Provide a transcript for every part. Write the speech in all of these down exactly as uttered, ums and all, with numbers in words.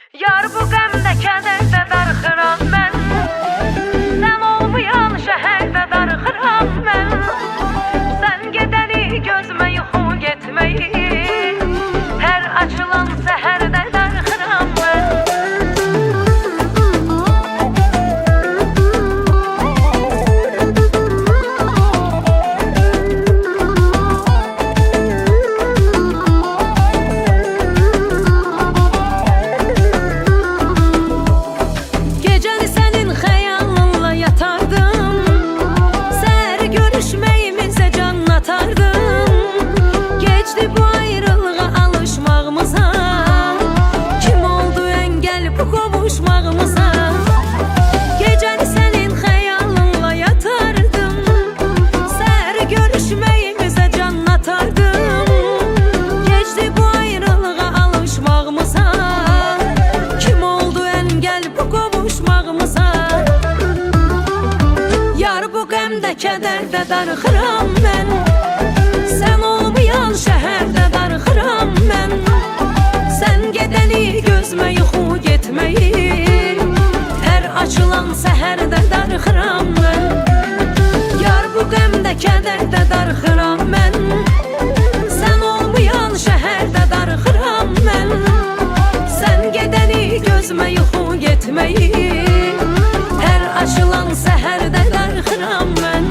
Yar bu qəmdə, kədərdə darıxıram mən. Sən olmayan şəhərdə darıxıram mən. Sən gedəni gözümə yuxu getməyi, hər açılan səhərdə darıxıram mən. Kədərdə darıxıram mən. Sən olmayan şəhərdə darıxıram mən. Sən gedəni gözümə yuxu getməyi, hər açılan səhərdə darıxıram mən. Yar bu qəmdə, kədərdə darıxıram mən. Sən olmayan şəhərdə darıxıram mən. Sən gedəni gözümə yuxu getməyi, hər açılan səhərdə darıxıram mən.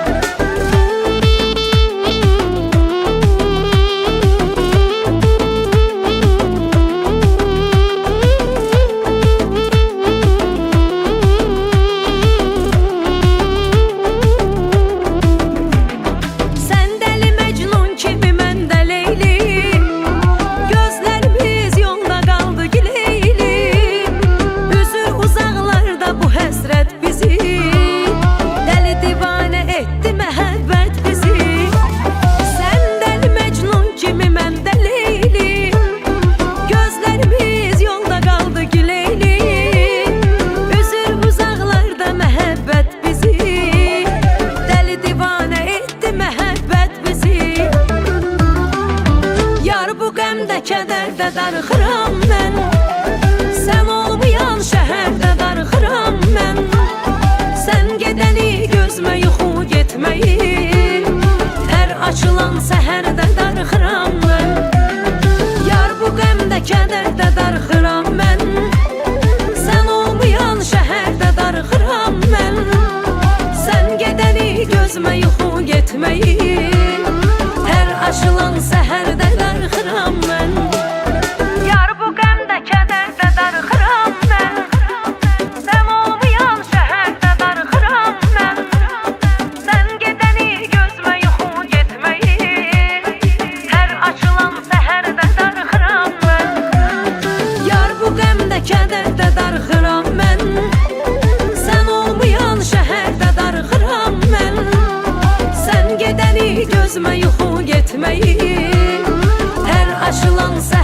Kədərdə darıxıram mən. Sən olmayan şəhərdə darıxıram mən. Sən gedəni gözümə yuxu getməyi, hər açılan səhərdə darıxıram mən. Yar bu qəmdə, kədərdə darıxıram mən. Sən olmayan şəhərdə darıxıram mən. Sən gedəni gözümə yuxu getməyi, hər açılan səhərdə darıxıram mən. Yar bu qəmdə, kədərdə darıxıram mən. Sən olmayan şəhərdə darıxıram mən. Sən gedəni gözümə yuxu getməyi, hər açılan səhərdə darıxıram mən. Yar bu qəmdə, kədərdə darıxıram mən. Sən olmayan şəhərdə darıxıram mən. Sən gedəni gözümə yuxu getməyi, hər açılan səhərdə